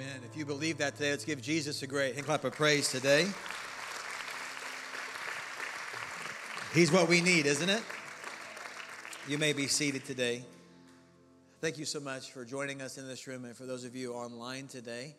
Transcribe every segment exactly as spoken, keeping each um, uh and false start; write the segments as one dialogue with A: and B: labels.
A: Amen. If you believe that today, let's give Jesus a great hand clap of praise today. He's what we need, isn't it? You may be seated today. Thank you so much for joining us in this room and for those of you online today.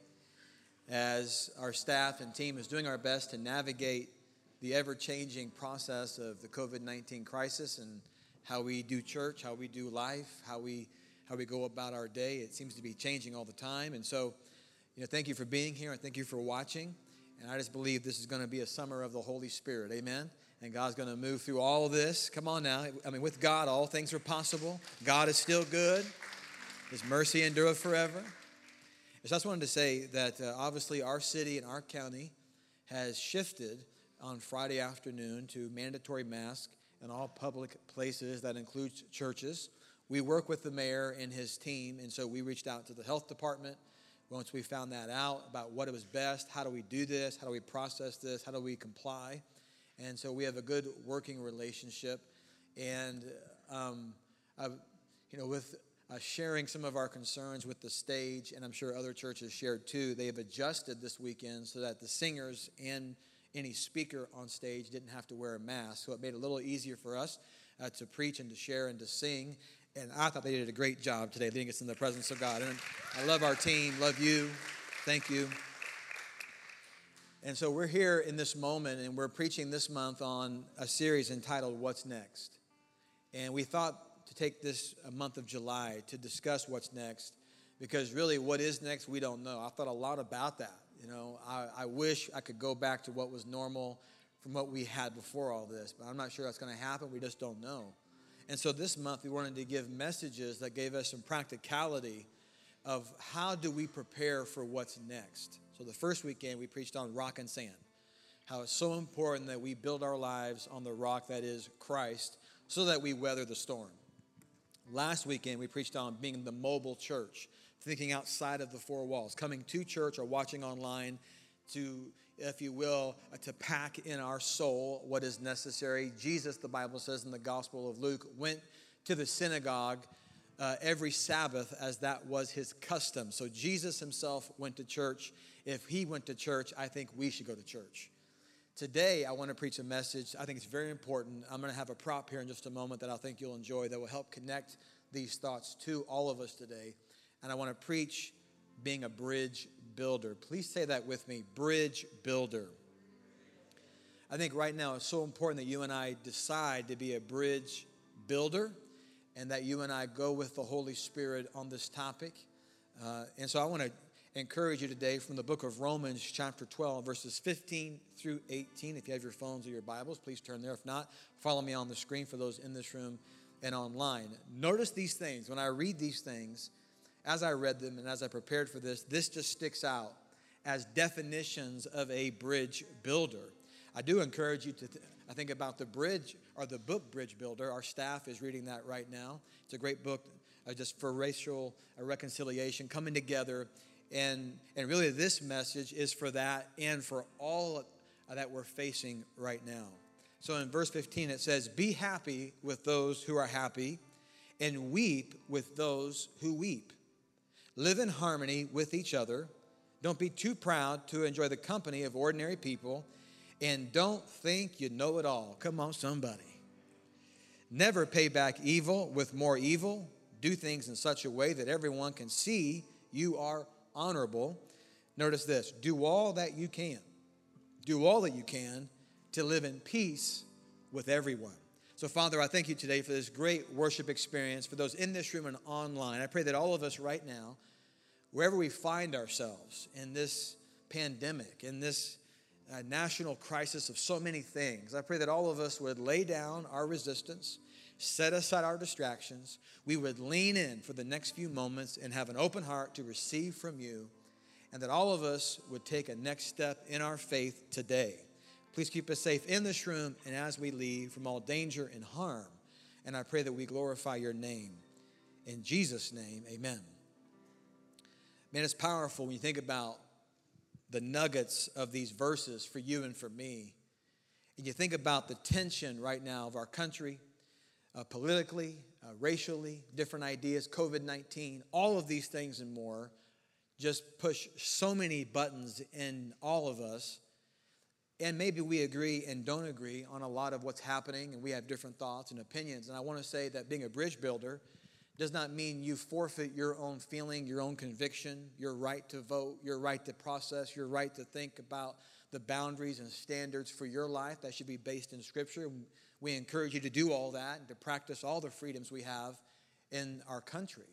A: As our staff and team is doing our best to navigate the ever-changing process of the covid nineteen crisis and how we do church, how we do life, how we how we go about our day. It seems to be changing all the time. And so, you know, thank you for being here and thank you for watching. And I just believe this is going to be a summer of the Holy Spirit. Amen. And God's going to move through all of this. Come on now. I mean, with God, all things are possible. God is still good. His mercy endureth forever. So I just wanted to say that uh, obviously our city and our county has shifted on Friday afternoon to mandatory mask in all public places. That includes churches. We work with the mayor and his team, and so we reached out to the health department once we found that out about what it was best. How do we do this? How do we process this? How do we comply? And so we have a good working relationship. And, um, I, you know, with uh, sharing some of our concerns with the stage, and I'm sure other churches shared too, they have adjusted this weekend so that the singers and any speaker on stage didn't have to wear a mask. So it made it a little easier for us uh, to preach and to share and to sing. And I thought they did a great job today leading us in the presence of God. And I love our team, love you. Thank you. And so we're here in this moment, and we're preaching this month on a series entitled What's Next? And we thought to take this a month of July to discuss what's next, because really what is next, we don't know. I thought a lot about that. You know, I, I wish I could go back to what was normal from what we had before all this, but I'm not sure that's going to happen. We just don't know. And so this month we wanted to give messages that gave us some practicality of how do we prepare for what's next. So the first weekend we preached on rock and sand, how it's so important that we build our lives on the rock that is Christ so that we weather the storm. Last weekend we preached on being the mobile church, thinking outside of the four walls, coming to church or watching online to, if you will, uh, to pack in our soul what is necessary. Jesus, the Bible says in the Gospel of Luke, went to the synagogue uh, every Sabbath as that was his custom. So Jesus himself went to church. If he went to church, I think we should go to church. Today, I want to preach a message. I think it's very important. I'm going to have a prop here in just a moment that I think you'll enjoy that will help connect these thoughts to all of us today. And I want to preach being a bridge builder. Please say that with me, bridge builder. I think right now it's so important that you and I decide to be a bridge builder and that you and I go with the Holy Spirit on this topic. Uh, and so I want to encourage you today from the book of Romans chapter twelve, verses fifteen through eighteen. If you have your phones or your Bibles, please turn there. If not, follow me on the screen for those in this room and online. Notice these things. When I read these things, as I read them and as I prepared for this, this just sticks out as definitions of a bridge builder. I do encourage you to th- I think about the bridge or the book Bridge Builder. Our staff is reading that right now. It's a great book uh, just for racial uh, reconciliation, coming together. And, and really this message is for that and for all uh, that we're facing right now. So in verse fifteen, it says, "Be happy with those who are happy and weep with those who weep. Live in harmony with each other. Don't be too proud to enjoy the company of ordinary people. And don't think you know it all." Come on, somebody. "Never pay back evil with more evil. Do things in such a way that everyone can see you are honorable." Notice this. "Do all that you can. Do all that you can to live in peace with everyone." So, Father, I thank you today for this great worship experience, for those in this room and online. I pray that all of us right now, wherever we find ourselves in this pandemic, in this uh, national crisis of so many things, I pray that all of us would lay down our resistance, set aside our distractions. We would lean in for the next few moments and have an open heart to receive from you, and that all of us would take a next step in our faith today. Please keep us safe in this room and as we leave from all danger and harm. And I pray that we glorify your name. In Jesus' name, amen. Man, it's powerful when you think about the nuggets of these verses for you and for me. And you think about the tension right now of our country, uh, politically, uh, racially, different ideas, covid nineteen, all of these things and more. just push so many buttons in all of us. And maybe we agree and don't agree on a lot of what's happening, and we have different thoughts and opinions. And I want to say that being a bridge builder does not mean you forfeit your own feeling, your own conviction, your right to vote, your right to process, your right to think about the boundaries and standards for your life that should be based in Scripture. We encourage you to do all that and to practice all the freedoms we have in our country.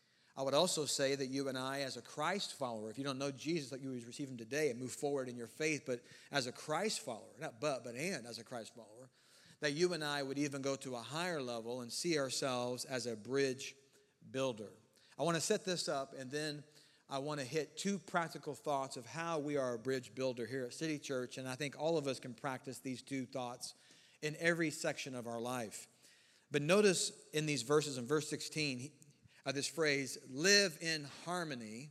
A: I would also say that you and I, as a Christ follower, if you don't know Jesus like you receive him today and move forward in your faith, but as a Christ follower, not but, but and as a Christ follower, that you and I would even go to a higher level and see ourselves as a bridge builder. I want to set this up, and then I want to hit two practical thoughts of how we are a bridge builder here at City Church, and I think all of us can practice these two thoughts in every section of our life. But notice in these verses, in verse sixteen, Uh, this phrase, live in harmony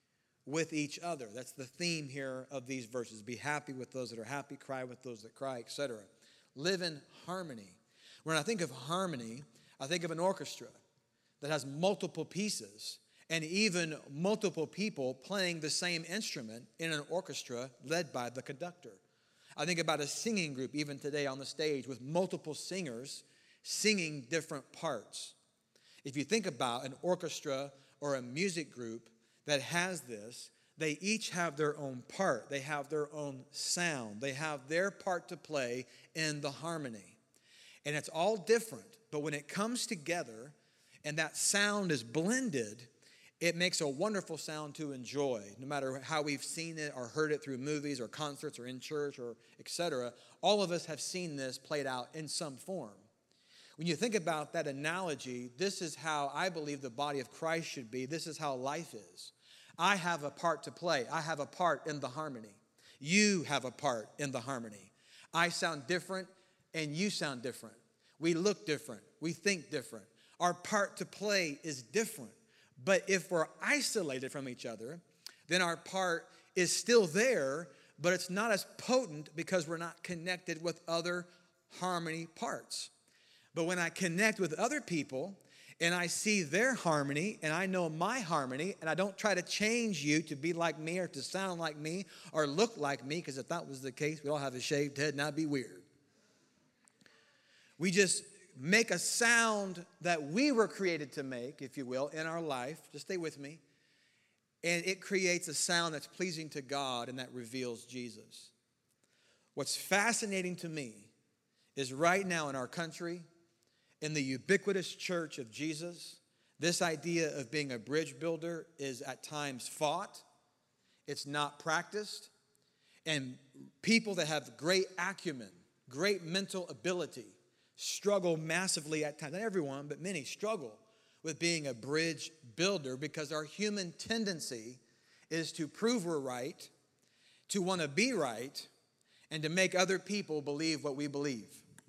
A: with each other. That's the theme here of these verses. Be happy with those that are happy, cry with those that cry, et cetera. Live in harmony. When I think of harmony, I think of an orchestra that has multiple pieces and even multiple people playing the same instrument in an orchestra led by the conductor. I think about a singing group even today on the stage with multiple singers singing different parts. If you think about an orchestra or a music group that has this, they each have their own part. They have their own sound. They have their part to play in the harmony. And it's all different, but when it comes together and that sound is blended, it makes a wonderful sound to enjoy. No matter how we've seen it or heard it through movies or concerts or in church or et cetera, all of us have seen this played out in some form. When you think about that analogy, this is how I believe the body of Christ should be. This is how life is. I have a part to play. I have a part in the harmony. You have a part in the harmony. I sound different and you sound different. We look different. We think different. Our part to play is different. But if we're isolated from each other, then our part is still there, but it's not as potent because we're not connected with other harmony parts. But when I connect with other people and I see their harmony and I know my harmony and I don't try to change you to be like me or to sound like me or look like me, because if that was the case, we'd all have a shaved head and that'd be weird. We just make a sound that we were created to make, if you will, in our life. Just stay with me. And it creates a sound that's pleasing to God and that reveals Jesus. What's fascinating to me is right now in our country, in the ubiquitous church of Jesus, this idea of being a bridge builder is at times fought. It's not practiced. And people that have great acumen, great mental ability, struggle massively at times. Not everyone, but many struggle with being a bridge builder because our human tendency is to prove we're right, to want to be right, and to make other people believe what we believe.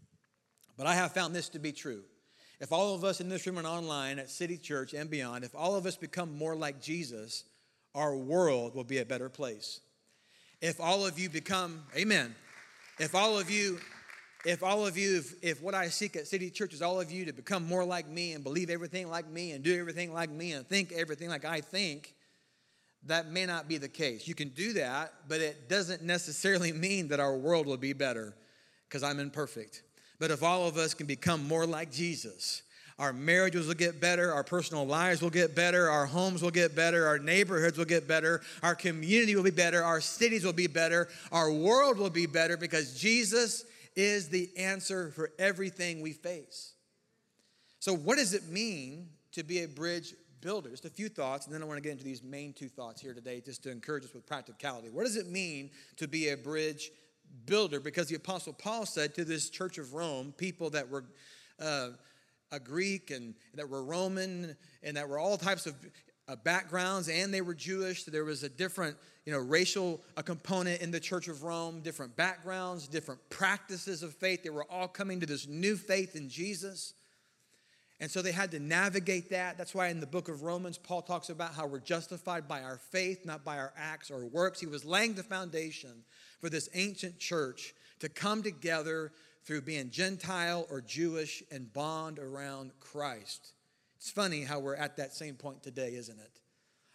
A: But I have found this to be true. If all of us in this room and online at City Church and beyond, if all of us become more like Jesus, our world will be a better place. If all of you become, amen, if all of you, if all of you, if, if what I seek at City Church is all of you to become more like me and believe everything like me and do everything like me and think everything like I think, that may not be the case. You can do that, but it doesn't necessarily mean that our world will be better because I'm imperfect. But if all of us can become more like Jesus, our marriages will get better, our personal lives will get better, our homes will get better, our neighborhoods will get better, our community will be better, our cities will be better, our world will be better because Jesus is the answer for everything we face. So what does it mean to be a bridge builder? Just a few thoughts, and then I want to get into these main two thoughts here today just to encourage us with practicality. What does it mean to be a bridge builder? Because the Apostle Paul said to this church of Rome, people that were uh, a Greek and that were Roman and that were all types of uh, backgrounds, and they were Jewish. So there was a different, you know, racial a component in the church of Rome, different backgrounds, different practices of faith. They were all coming to this new faith in Jesus. And so they had to navigate that. That's why in the book of Romans, Paul talks about how we're justified by our faith, not by our acts or works. He was laying the foundation for this ancient church to come together through being Gentile or Jewish and bond around Christ. It's funny how we're at that same point today, isn't it?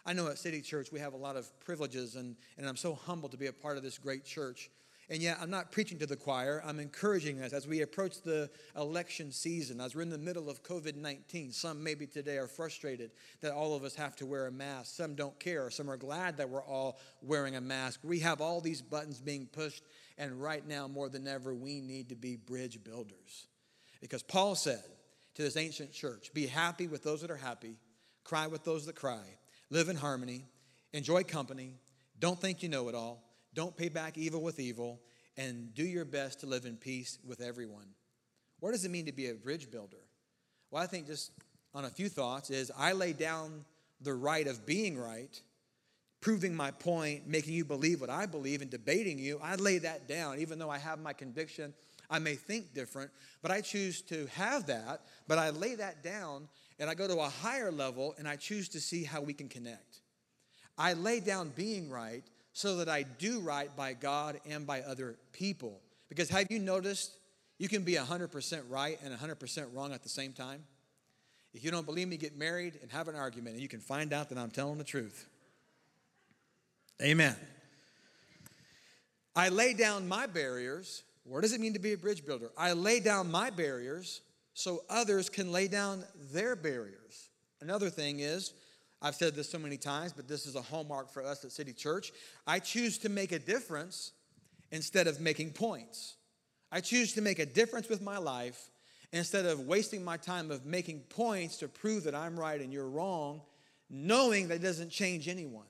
A: I know at City Church we have a lot of privileges, and, and I'm so humbled to be a part of this great church. And yet I'm not preaching to the choir. I'm encouraging us as we approach the election season, as we're in the middle of covid nineteen. Some maybe today are frustrated that all of us have to wear a mask. Some don't care. Some are glad that we're all wearing a mask. We have all these buttons being pushed, and right now more than ever we need to be bridge builders. Because Paul said to this ancient church, be happy with those that are happy, cry with those that cry, live in harmony, enjoy company, don't think you know it all. Don't pay back evil with evil, and do your best to live in peace with everyone. What does it mean to be a bridge builder? Well, I think just on a few thoughts is I lay down the right of being right, proving my point, making you believe what I believe, and debating you. I lay that down, even though I have my conviction. I may think different, but I choose to have that, but I lay that down, and I go to a higher level, and I choose to see how we can connect. I lay down being right, so that I do right by God and by other people. Because have you noticed you can be one hundred percent right and one hundred percent wrong at the same time? If you don't believe me, get married and have an argument, and you can find out that I'm telling the truth. Amen. I lay down my barriers. What does it mean to be a bridge builder? I lay down my barriers so others can lay down their barriers. Another thing is, I've said this so many times, but this is a hallmark for us at City Church. I choose to make a difference instead of making points. I choose to make a difference with my life instead of wasting my time of making points to prove that I'm right and you're wrong, knowing that it doesn't change anyone.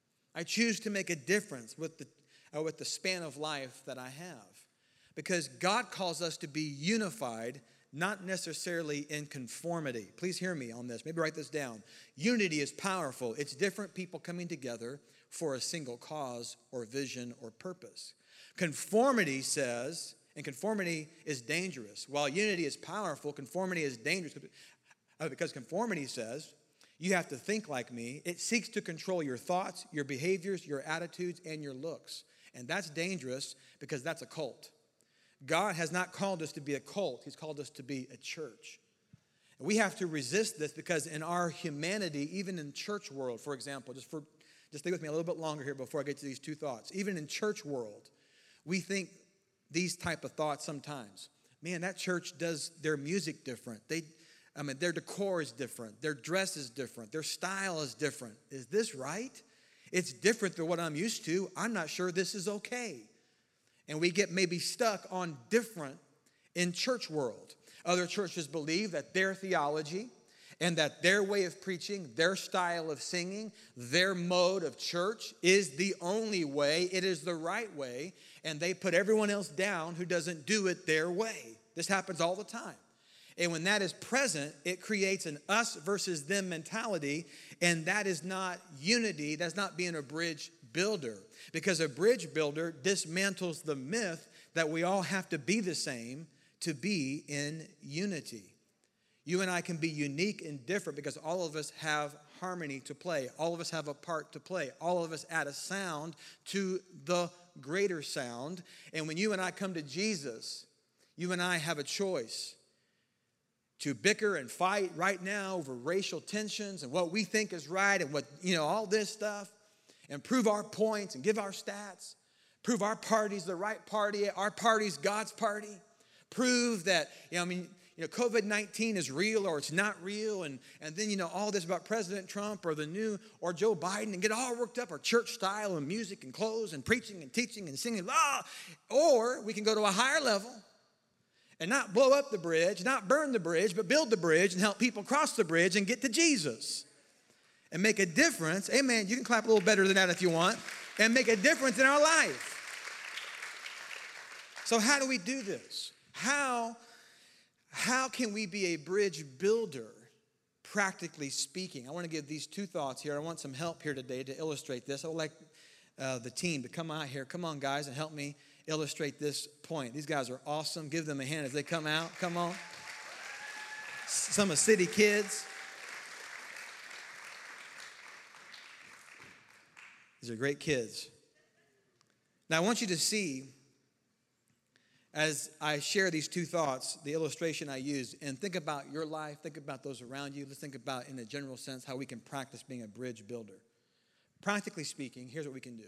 A: I choose to make a difference with the, uh, with the span of life that I have. Because God calls us to be unified, not necessarily in conformity. Please hear me on this. Maybe write this down. Unity is powerful. It's different people coming together for a single cause or vision or purpose. Conformity says, and conformity is dangerous. While unity is powerful, conformity is dangerous. Because conformity says, you have to think like me. It seeks to control your thoughts, your behaviors, your attitudes, and your looks. And that's dangerous because that's a cult. God has not called us to be a cult. He's called us to be a church. And we have to resist this because in our humanity, even in church world, for example, just for just stay with me a little bit longer here before I get to these two thoughts. Even in church world, we think these type of thoughts sometimes. Man, that church does their music different. They, I mean, their decor is different. Their dress is different. Their style is different. Is this right? It's different than what I'm used to. I'm not sure this is okay. And we get maybe stuck on different in church world. Other churches believe that their theology and that their way of preaching, their style of singing, their mode of church is the only way. It is the right way. And they put everyone else down who doesn't do it their way. This happens all the time. And when that is present, it creates an us versus them mentality. And that is not unity. That's not being a bridge builder, because a bridge builder dismantles the myth that we all have to be the same to be in unity. You and I can be unique and different because all of us have harmony to play. All of us have a part to play. All of us add a sound to the greater sound. And when you and I come to Jesus, you and I have a choice to bicker and fight right now over racial tensions and what we think is right and what, you know, all this stuff. And prove our points and give our stats. Prove our party's the right party. Our party's God's party. Prove that, you know, I mean, you know, covid nineteen is real or it's not real. And, and then, you know, all this about President Trump or the new, or Joe Biden, and get all worked up, our church style and music and clothes and preaching and teaching and singing. Ah! Or we can go to a higher level and not blow up the bridge, not burn the bridge, but build the bridge and help people cross the bridge and get to Jesus. And make a difference. Amen. You can clap a little better than that if you want. And make a difference in our life. So how do we do this? How, how can we be a bridge builder, practically speaking? I want to give these two thoughts here. I want some help here today to illustrate this. I would like uh, the team to come out here. Come on, guys, and help me illustrate this point. These guys are awesome. Give them a hand as they come out. Come on. Some of City kids. These are great kids. Now, I want you to see, as I share these two thoughts, the illustration I use, and think about your life, think about those around you. Let's think about, in a general sense, how we can practice being a bridge builder. Practically speaking, here's what we can do.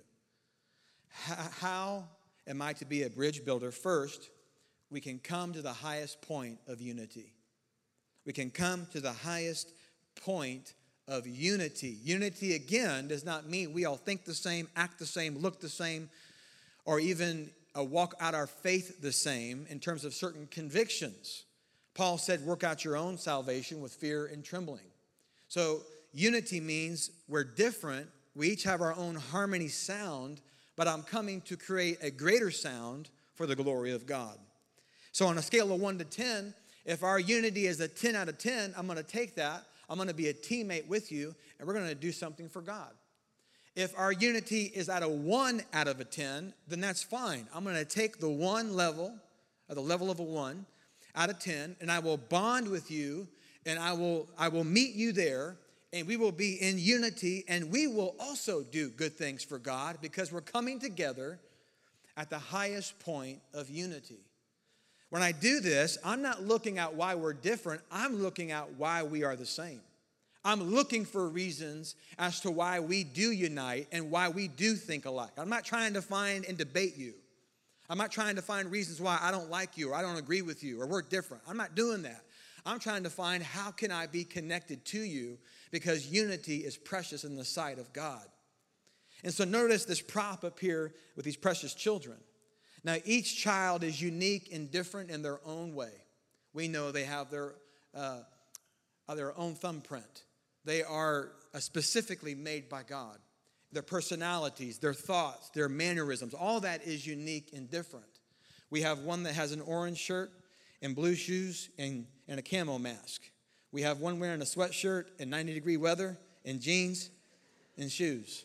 A: How am I to be a bridge builder? First, we can come to the highest point of unity. We can come to the highest point of unity. Unity, again, does not mean we all think the same, act the same, look the same, or even uh, walk out our faith the same in terms of certain convictions. Paul said, work out your own salvation with fear and trembling. So unity means we're different. We each have our own harmony sound, but I'm coming to create a greater sound for the glory of God. So on a scale of one to ten, if our unity is a ten out of ten, I'm going to take that. I'm going to be a teammate with you, and we're going to do something for God. If our unity is at a one out of a ten, then that's fine. I'm going to take the one level, or the level of a one out of ten, and I will bond with you, and I will, I will meet you there, and we will be in unity, and we will also do good things for God because we're coming together at the highest point of unity. When I do this, I'm not looking at why we're different. I'm looking at why we are the same. I'm looking for reasons as to why we do unite and why we do think alike. I'm not trying to find and debate you. I'm not trying to find reasons why I don't like you or I don't agree with you or we're different. I'm not doing that. I'm trying to find how can I be connected to you because unity is precious in the sight of God. And so notice this prop up here with these precious children. Now, each child is unique and different in their own way. We know they have their, uh, their own thumbprint. They are uh, specifically made by God. Their personalities, their thoughts, their mannerisms, all that is unique and different. We have one that has an orange shirt and blue shoes and, and a camo mask. We have one wearing a sweatshirt in ninety degree weather and jeans and shoes.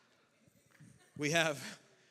A: We have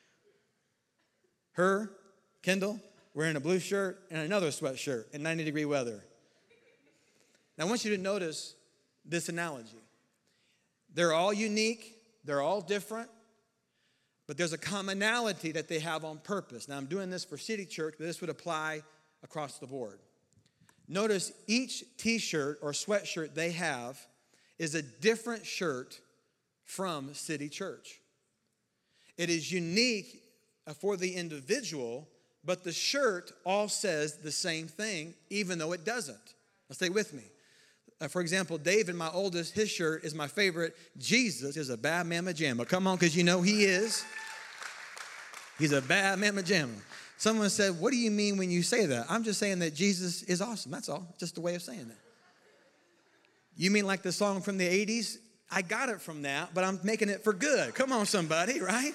A: her, Kendall, wearing a blue shirt and another sweatshirt in ninety degree weather. Now, I want you to notice this analogy. They're all unique. They're all different. But there's a commonality that they have on purpose. Now, I'm doing this for City Church, but this would apply across the board. Notice each t-shirt or sweatshirt they have is a different shirt from City Church. It is unique for the individual, but the shirt all says the same thing, even though it doesn't. Now stay with me. Uh, for example, David, my oldest, his shirt is my favorite. Jesus is a bad mamma jamma. Come on, because you know he is. He's a bad mamma jamma. Someone said, what do you mean when you say that? I'm just saying that Jesus is awesome. That's all. Just a way of saying that. You mean like the song from the eighties? I got it from that, but I'm making it for good. Come on, somebody, right?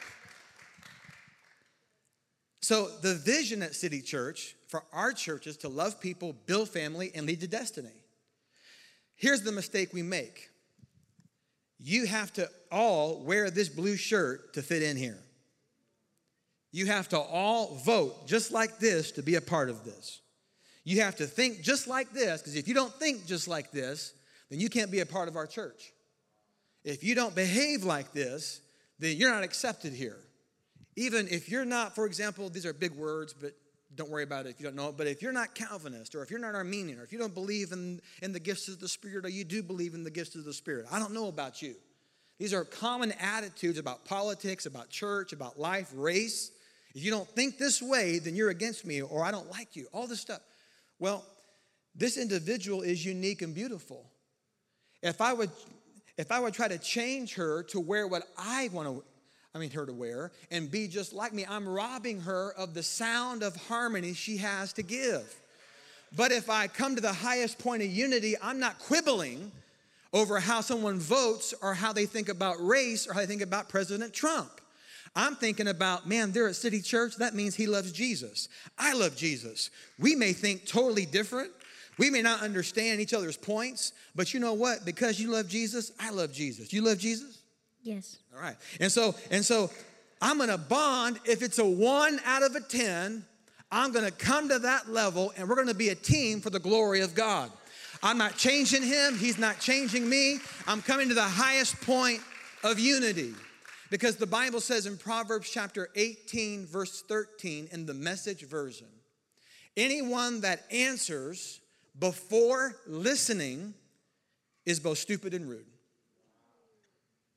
A: So the vision at City Church for our church is to love people, build family, and lead to destiny. Here's the mistake we make. You have to all wear this blue shirt to fit in here. You have to all vote just like this to be a part of this. You have to think just like this, because if you don't think just like this, then you can't be a part of our church. If you don't behave like this, then you're not accepted here. Even if you're not, for example, these are big words, but don't worry about it if you don't know it, but if you're not Calvinist, or if you're not Arminian, or if you don't believe in, in the gifts of the Spirit, or you do believe in the gifts of the Spirit, I don't know about you. These are common attitudes about politics, about church, about life, race. If you don't think this way, then you're against me, or I don't like you, all this stuff. Well, this individual is unique and beautiful. If I would, if I would try to change her to wear what I want to I mean, her to wear, and be just like me, I'm robbing her of the sound of harmony she has to give. But if I come to the highest point of unity, I'm not quibbling over how someone votes or how they think about race or how they think about President Trump. I'm thinking about, man, they're at City Church. That means he loves Jesus. I love Jesus. We may think totally different. We may not understand each other's points, but you know what? Because you love Jesus, I love Jesus. You love Jesus?
B: Yes.
A: All right. And so, and so I'm going to bond. If it's a one out of a ten, I'm going to come to that level, and we're going to be a team for the glory of God. I'm not changing him. He's not changing me. I'm coming to the highest point of unity. Because the Bible says in Proverbs chapter eighteen, verse thirteen, in the Message version, anyone that answers before listening is both stupid and rude.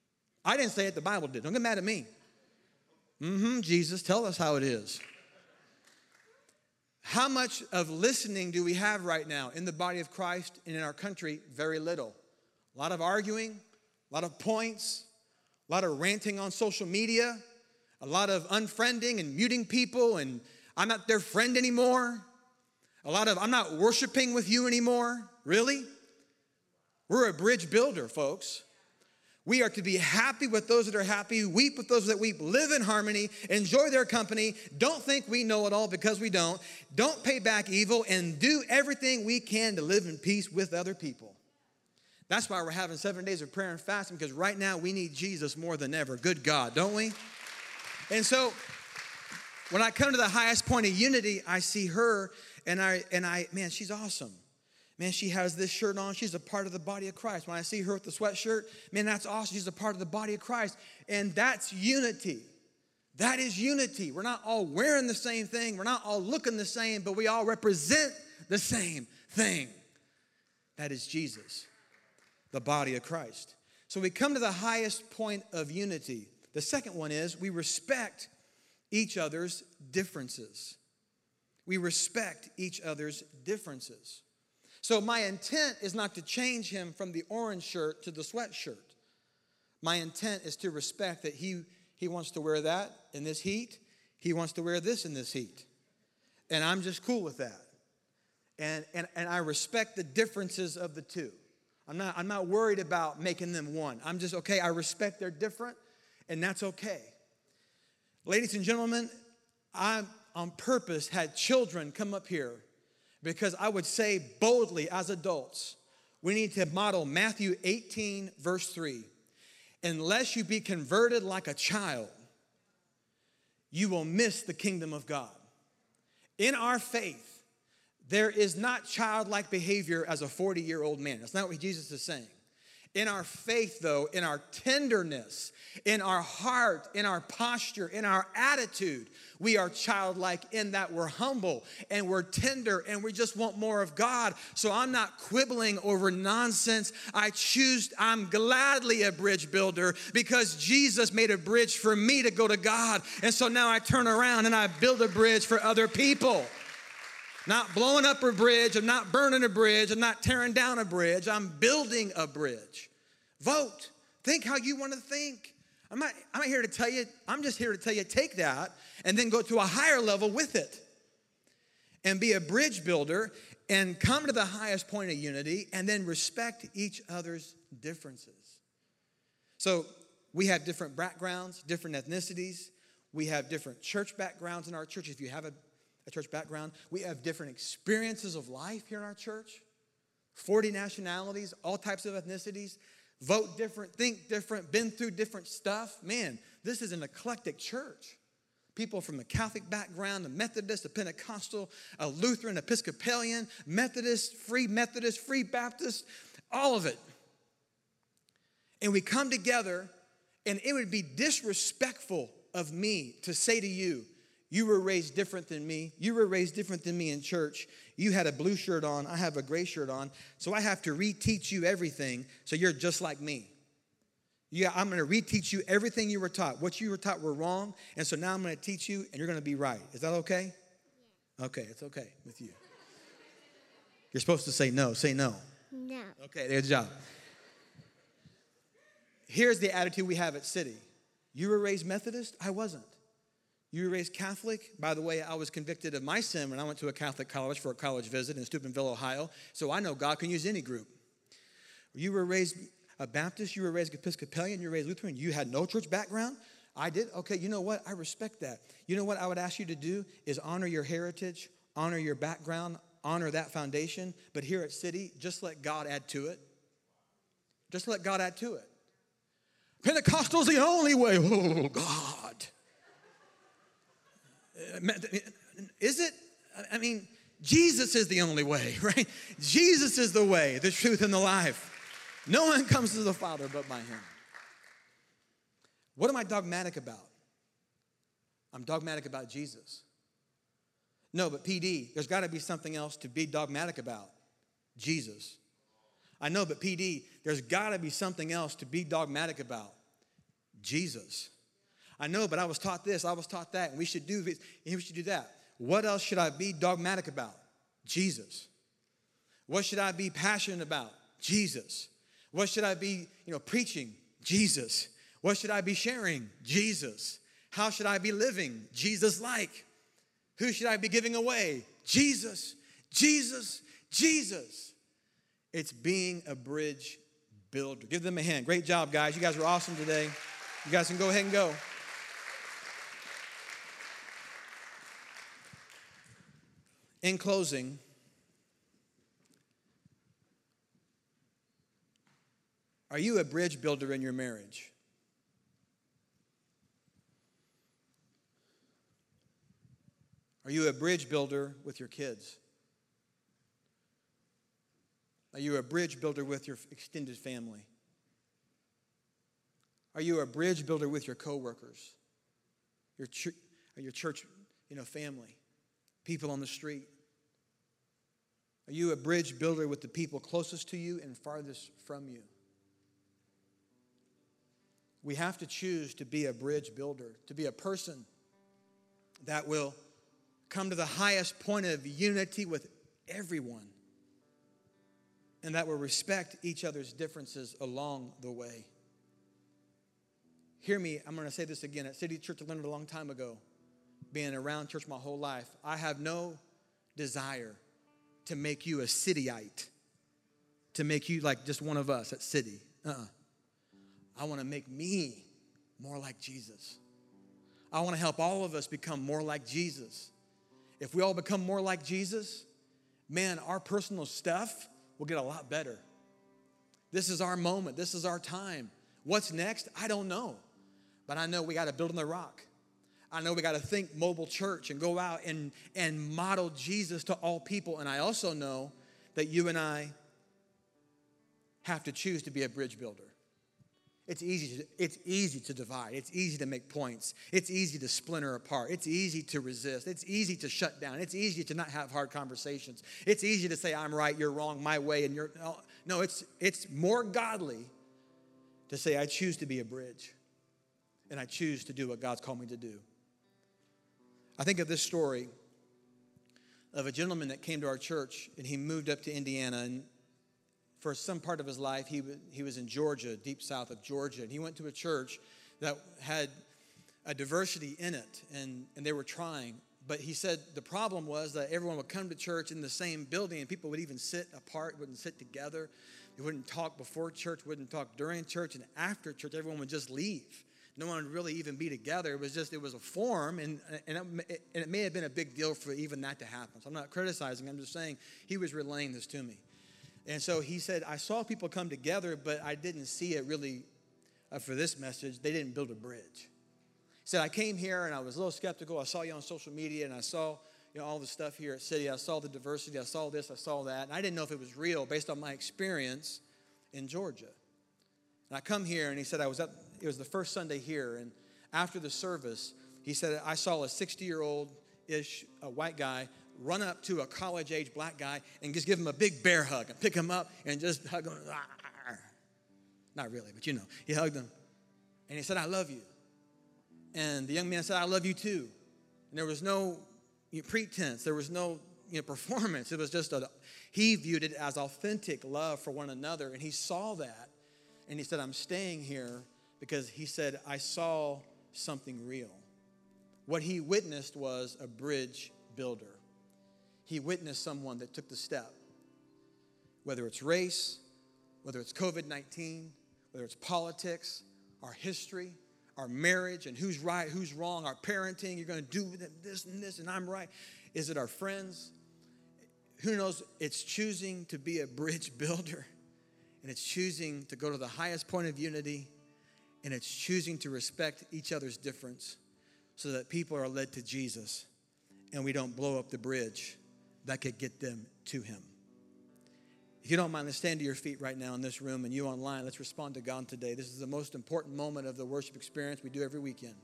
A: I didn't say it, the Bible did. Don't get mad at me. Mm-hmm, Jesus, tell us how it is. How much of listening do we have right now in the body of Christ and in our country? Very little. A lot of arguing, a lot of points, a lot of ranting on social media, a lot of unfriending and muting people, and I'm not their friend anymore. A lot of, I'm not worshiping with you anymore. Really? We're a bridge builder, folks. We are to be happy with those that are happy, weep with those that weep, live in harmony, enjoy their company, don't think we know it all because we don't, don't pay back evil, and do everything we can to live in peace with other people. That's why we're having seven days of prayer and fasting, because right now we need Jesus more than ever. Good God, don't we? And so when I come to the highest point of unity, I see her, and I, and I, man, she's awesome. Man, she has this shirt on. She's a part of the body of Christ. When I see her with the sweatshirt, man, that's awesome. She's a part of the body of Christ. And that's unity. That is unity. We're not all wearing the same thing. We're not all looking the same, but we all represent the same thing. That is Jesus, the body of Christ. So we come to the highest point of unity. The second one is we respect each other's differences. We respect each other's differences. So my intent is not to change him from the orange shirt to the sweatshirt. My intent is to respect that he, he wants to wear that in this heat. He wants to wear this in this heat. And I'm just cool with that. And, and, and I respect the differences of the two. I'm not, I'm not worried about making them one. I'm just, okay, I respect they're different, and that's okay. Ladies and gentlemen, I, on purpose, had children come up here because I would say boldly as adults, we need to model Matthew eighteen, verse three. Unless you be converted like a child, you will miss the kingdom of God. In our faith, there is not childlike behavior as a forty-year-old man. That's not what Jesus is saying. In our faith, though, in our tenderness, in our heart, in our posture, in our attitude, we are childlike in that we're humble and we're tender and we just want more of God. So I'm not quibbling over nonsense. I choose, I'm gladly a bridge builder because Jesus made a bridge for me to go to God. And so now I turn around and I build a bridge for other people. Not blowing up a bridge, I'm not burning a bridge, I'm not tearing down a bridge, I'm building a bridge. Vote. Think how you want to think. I'm not, I'm not here to tell you, I'm just here to tell you, take that and then go to a higher level with it. And be a bridge builder and come to the highest point of unity and then respect each other's differences. So we have different backgrounds, different ethnicities. We have different church backgrounds in our church. If you have a a church background. We have different experiences of life here in our church. forty nationalities, all types of ethnicities. Vote different, think different, been through different stuff. Man, this is an eclectic church. People from the Catholic background, the Methodist, the Pentecostal, a Lutheran, Episcopalian, Methodist, Free Methodist, Free Baptist, all of it. And we come together, and it would be disrespectful of me to say to you, you were raised different than me. You were raised different than me in church. You had a blue shirt on. I have a gray shirt on. So I have to reteach you everything so you're just like me. Yeah, I'm going to reteach you everything you were taught. What you were taught were wrong, and so now I'm going to teach you, and you're going to be right. Is that okay? Yeah. Okay, it's okay with you. You're supposed to say no. Say no. No. Okay, there's a job. Here's the attitude we have at City. You were raised Methodist? I wasn't. You were raised Catholic? By the way, I was convicted of my sin when I went to a Catholic college for a college visit in Steubenville, Ohio. So I know God can use any group. You were raised a Baptist, you were raised Episcopalian, you were raised Lutheran, you had no church background? I did? Okay, you know what? I respect that. You know what I would ask you to do is honor your heritage, honor your background, honor that foundation. But here at City, just let God add to it. Just let God add to it. Pentecostal's the only way. Oh, God. Is it? I mean, Jesus is the only way, right? Jesus is the way, the truth, and the life. No one comes to the Father but by him. What am I dogmatic about? I'm dogmatic about Jesus. No, but P D, there's got to be something else to be dogmatic about. Jesus. I know, but P D, there's got to be something else to be dogmatic about. Jesus. I know, but I was taught this, I was taught that, and we should do this, and we should do that. What else should I be dogmatic about? Jesus. What should I be passionate about? Jesus. What should I be, you know, preaching? Jesus. What should I be sharing? Jesus. How should I be living? Jesus-like. Who should I be giving away? Jesus. Jesus. Jesus. It's being a bridge builder. Give them a hand. Great job, guys. You guys were awesome today. You guys can go ahead and go. In closing, are you a bridge builder in your marriage? Are you a bridge builder with your kids? Are you a bridge builder with your extended family? Are you a bridge builder with your coworkers, your ch- your church, you know, family, people on the street? Are you a bridge builder with the people closest to you and farthest from you? We have to choose to be a bridge builder, to be a person that will come to the highest point of unity with everyone, and that will respect each other's differences along the way. Hear me, I'm going to say this again. At City Church, I learned it a long time ago, being around church my whole life. I have no desire to make you a cityite, to make you like just one of us at City. Uh-uh. I want to make me more like Jesus. I want to help all of us become more like Jesus. If we all become more like Jesus, man, our personal stuff will get a lot better. This is our moment. This is our time. What's next? I don't know. But I know we got to build on the rock. I know we got to think mobile church and go out and, and model Jesus to all people. And I also know that you and I have to choose to be a bridge builder. It's easy to, it's easy to divide. It's easy to make points. It's easy to splinter apart. It's easy to resist. It's easy to shut down. It's easy to not have hard conversations. It's easy to say, I'm right, you're wrong, my way, and you're... No, no it's, it's more godly to say, I choose to be a bridge, and I choose to do what God's called me to do. I think of this story of a gentleman that came to our church, and he moved up to Indiana, and for some part of his life, he, he was in Georgia, deep south of Georgia, and he went to a church that had a diversity in it, and, and they were trying. But he said the problem was that everyone would come to church in the same building, and people would even sit apart, wouldn't sit together. They wouldn't talk before church, wouldn't talk during church, and after church, everyone would just leave. No one would really even be together. It was just, it was a form, and, and, it, and it may have been a big deal for even that to happen. So I'm not criticizing. I'm just saying he was relaying this to me. And so he said, I saw people come together, but I didn't see it really uh, for this message. They didn't build a bridge. He said, I came here, and I was a little skeptical. I saw you on social media, and I saw you know all the stuff here at City. I saw the diversity. I saw this. I saw that. And I didn't know if it was real based on my experience in Georgia. And I come here, and he said, I was at, it was the first Sunday here, and after the service, he said, I saw a sixty-year-old-ish a white guy run up to a college-age black guy and just give him a big bear hug and pick him up and just hug him. Not really, but you know. He hugged him. And he said, I love you. And the young man said, I love you too. And there was no you know, pretense. There was no you know, performance. It was just, a, he viewed it as authentic love for one another. And he saw that. And he said, I'm staying here because he said, I saw something real. What he witnessed was a bridge builder. He witnessed someone that took the step, whether it's race, whether it's covid nineteen, whether it's politics, our history, our marriage, and who's right, who's wrong, our parenting, you're going to do this and this, and I'm right. Is it our friends? Who knows? It's choosing to be a bridge builder, and it's choosing to go to the highest point of unity, and it's choosing to respect each other's difference so that people are led to Jesus, and we don't blow up the bridge that could get them to him. If you don't mind, let's stand to your feet right now in this room, and you online, let's respond to God today. This is the most important moment of the worship experience we do every weekend.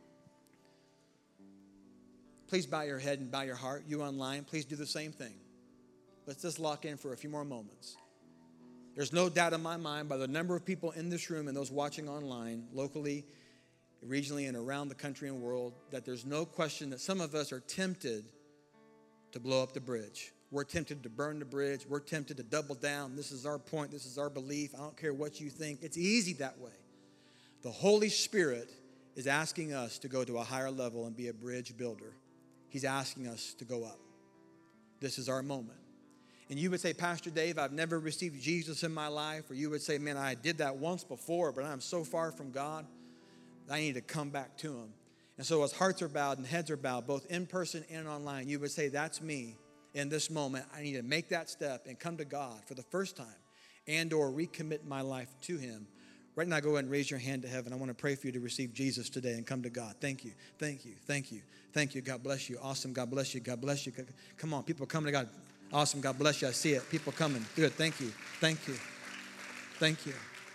A: Please bow your head and bow your heart. You online, please do the same thing. Let's just lock in for a few more moments. There's no doubt in my mind by the number of people in this room and those watching online, locally regionally and around the country and world, that there's no question that some of us are tempted to blow up the bridge. We're tempted to burn the bridge. We're tempted to double down. This is our point. This is our belief. I don't care what you think. It's easy that way. The Holy Spirit is asking us to go to a higher level and be a bridge builder. He's asking us to go up. This is our moment. And you would say, Pastor Dave, I've never received Jesus in my life. Or you would say, man, I did that once before, but I'm so far from God, I need to come back to him. And so as hearts are bowed and heads are bowed, both in person and online, you would say, that's me. In this moment, I need to make that step and come to God for the first time and or recommit my life to him. Right now, go ahead and raise your hand to heaven. I want to pray for you to receive Jesus today and come to God. Thank you, thank you, thank you, thank you. God bless you. Awesome. God bless you. God bless you. Come on, people coming to God. Awesome. God bless you. I see it. People coming. Good. Thank you. Thank you. Thank you.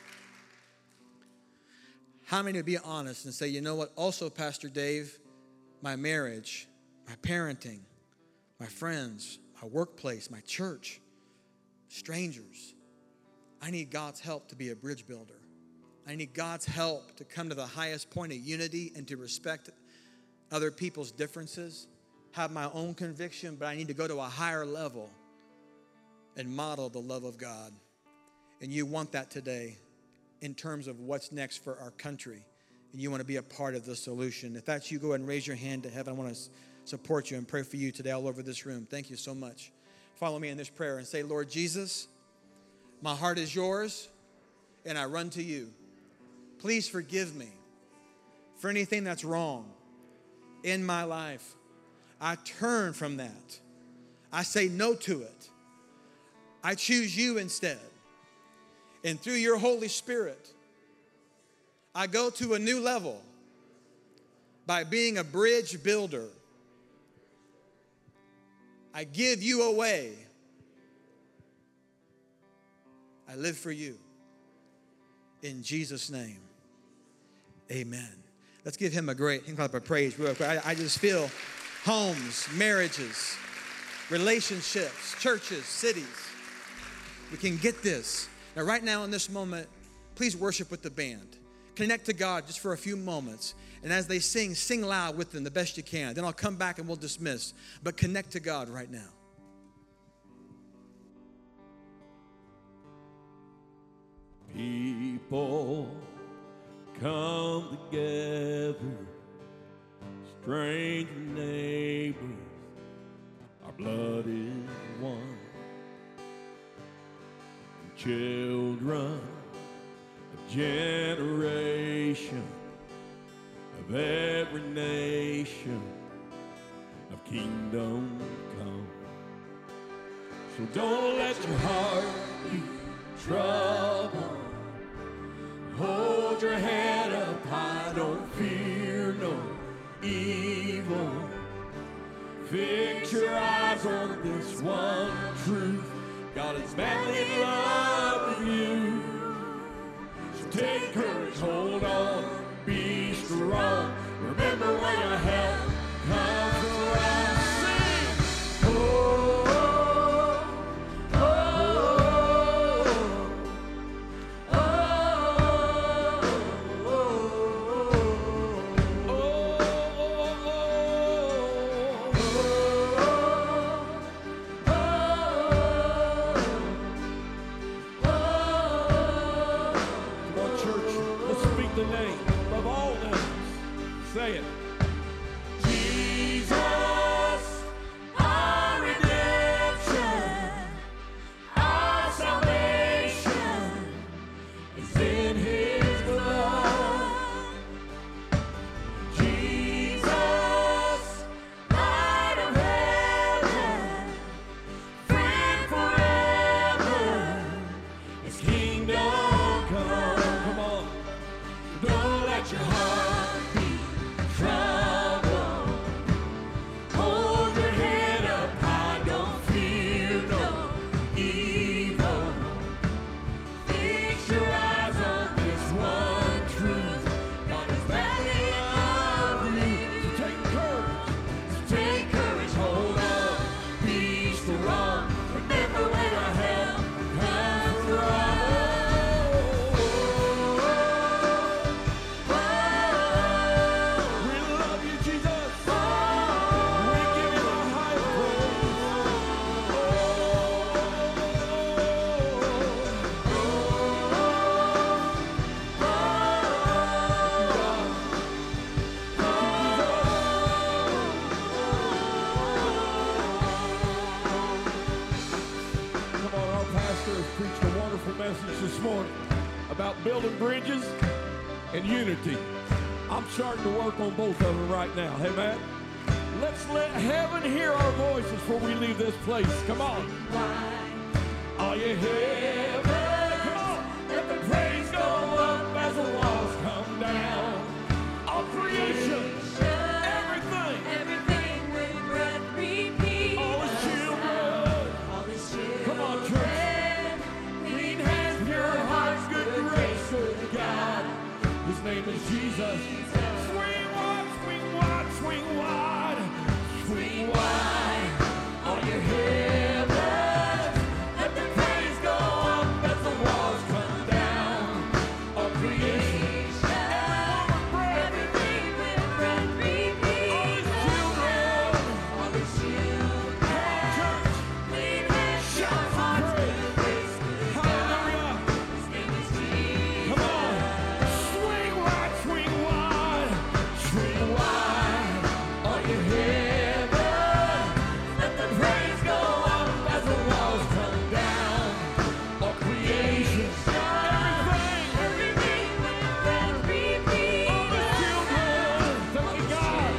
A: How many would be honest and say, you know what? Also, Pastor Dave, my marriage, my parenting, my friends, my workplace, my church, strangers, I need God's help to be a bridge builder. I need God's help to come to the highest point of unity and to respect other people's differences, have my own conviction, but I need to go to a higher level and model the love of God. And you want that today in terms of what's next for our country. And you want to be a part of the solution. If that's you, go ahead and raise your hand to heaven. I want to support you and pray for you today all over this room. Thank you so much. Follow me in this prayer and say, Lord Jesus, my heart is yours and I run to you. Please forgive me for anything that's wrong in my life. I turn from that. I say no to it. I choose you instead. And through your Holy Spirit, I go to a new level by being a bridge builder. I give you away. I live for you. In Jesus' name, amen. Let's give him a great hand clap of praise real quick. I, I just feel homes, marriages, relationships, churches, cities. We can get this. Now, right now in this moment, please worship with the band. Connect to God just for a few moments. And as they sing, sing loud with them the best you can. Then I'll come back and we'll dismiss. But connect to God right now.
B: People come together, stranger neighbors, our blood is one. Children of generation, of every nation, of kingdom come. So don't let your heart be troubled. Hold your head up high, don't fear no evil. Fix your eyes on this one truth. God is madly in love with you. So take courage, hold on, be strong. Remember where your help comes from. Sing, oh, oh, oh, oh, oh, the name of all names. about building bridges and unity. I'm starting to work on both of them right now. Amen. Let's let heaven hear our voices before we leave this place. Come on. Are you heaven? Come on. Let the praise go up as the walls come down. All creation. Everything.
C: Everything with breath repeat.
B: All His children.
C: All His children.
B: Come on, church. Clean hands, pure hearts, good grace, good God. His name is Jesus. Swing wide, swing wide, swing wide. Swing wide. Are you heaven? Let the praise go up as the walls come down. All creation.
C: Everything with breath repeat.
B: All His children.
C: All His children.
B: Church.
C: Clean hands, pure
B: Shout some
C: hearts,
B: praise.
C: good grace, good God.
B: Hallelujah.
C: His name is Jesus.
B: Come on. Swing wide, swing wide. Swing wide. Are you heaven? Let the praise go up as the walls come down. All creation. Everything.
C: Everything with breath repeat.
B: All the children. Thank you, God.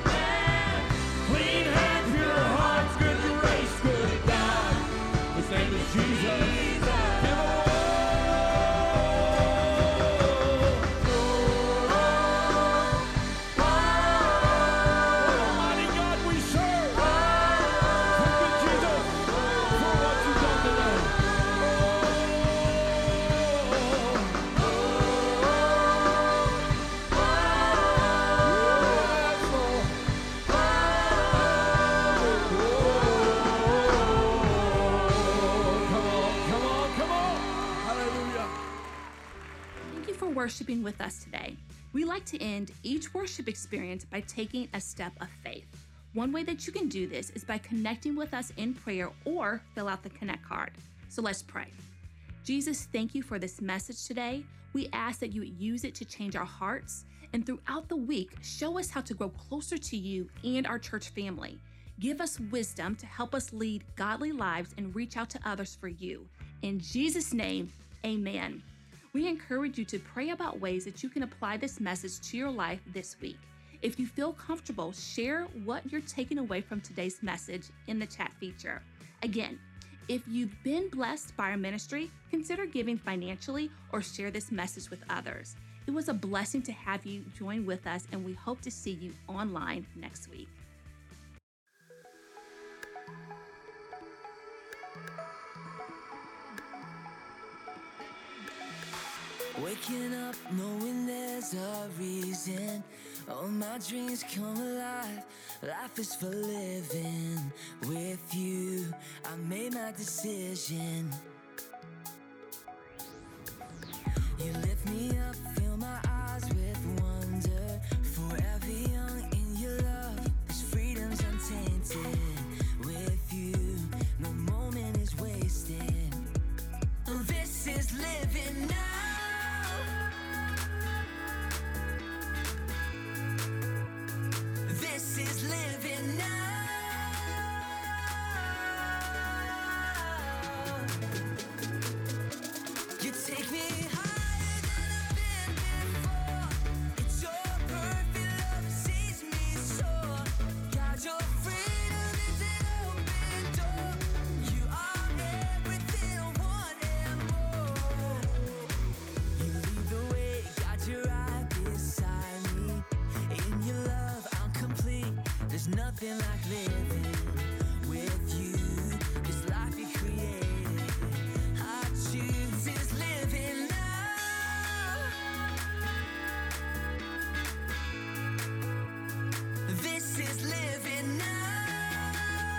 B: Clean hands, pure hearts, good grace, good God. His name is Jesus. Give a Almighty God we serve. Thank you, Jesus, for what you've done today. Yes, Lord. Come on, come on, come on. Hallelujah.
D: Thank you for worshiping with us today. We like to end each worship experience by taking a step of faith. One way that you can do this is by connecting with us in prayer or fill out the Connect card. So let's pray. Jesus, thank you for this message today. We ask that you would use it to change our hearts, and throughout the week, show us how to grow closer to you and our church family. Give us wisdom to help us lead godly lives and reach out to others for you. In Jesus' name, amen. We encourage you to pray about ways that you can apply this message to your life this week. If you feel comfortable, share what you're taking away from today's message in the chat feature. Again, if you've been blessed by our ministry, consider giving financially or share this message with others. It was a blessing to have you join with us, and we hope to see you online next week.
E: Waking up knowing there's a reason. All my dreams come alive. Life is for living. With you, I made my decision. You lift me up, fill my eyes with wonder. Forever young in your love, this freedom's untainted. With you, no moment is wasted. This is living now. This is living now. You take me higher than I've been before. It's your perfect love that sees me soar. God, your freedom is an open door. You are everything I want and more. You lead the way, God, you're right beside me. In your love, I'm complete. There's nothing like living with you. This life you created, I choose is living now. This is living now.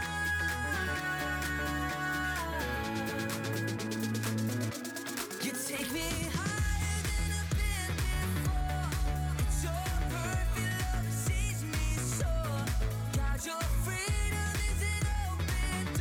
E: You take me higher than I've been before. It's your perfect love that sees me soar. God, your freedom is an open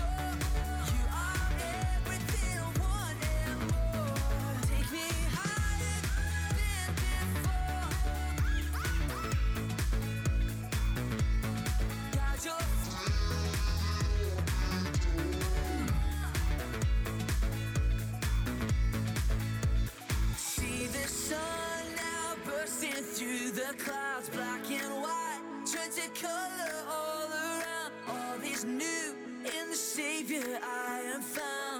E: through the clouds, black and white, turn to color all around. All is new in the Savior I am found.